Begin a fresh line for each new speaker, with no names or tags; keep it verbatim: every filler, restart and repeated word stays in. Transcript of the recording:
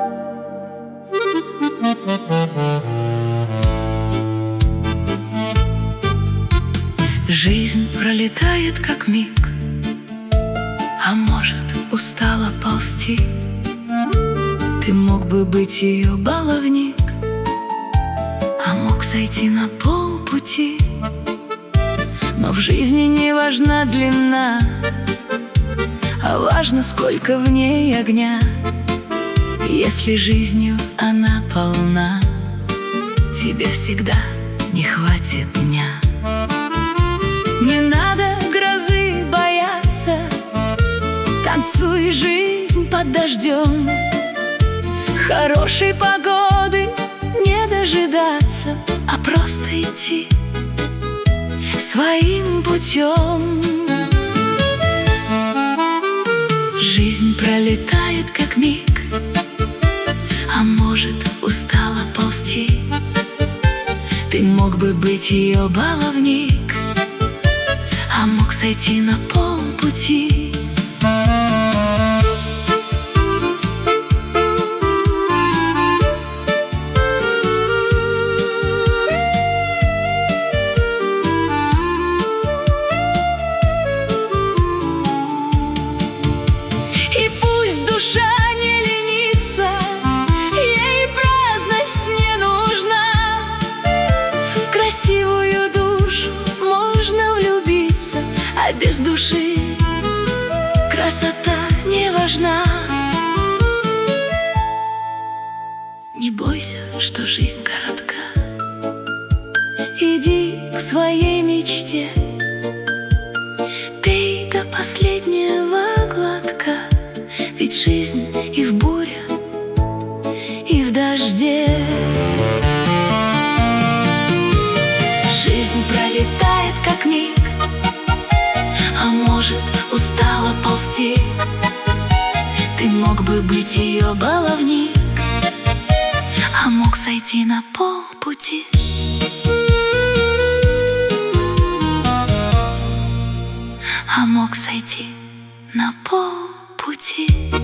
Жизнь пролетает как миг, а может, устала ползти. Ты мог бы быть ее баловник, а мог сойти на полпути. Но в жизни не важна длина, а важно, сколько в ней огня. Если жизнью она полна, тебе всегда не хватит дня. Не надо грозы бояться, танцуй жизнь под дождем. Хорошей погоды не дожидаться, а просто идти своим путем. Жизнь пролетает как миг, а может, устала ползти. Ты мог бы быть ее баловник, а мог сойти на полпути. И пусть душа не ленится, ей праздность не нужна. В красивую душу можно влюбиться, а без души красота не важна. Не бойся, что жизнь коротка, иди к своей мечте, пей до последнего глотка. Ведь жизнь и в буре, и в дожде. Жизнь пролетает как миг, а может, устала ползти. Ты мог бы быть ее баловник, а мог сойти на полпути. А мог сойти на полпути.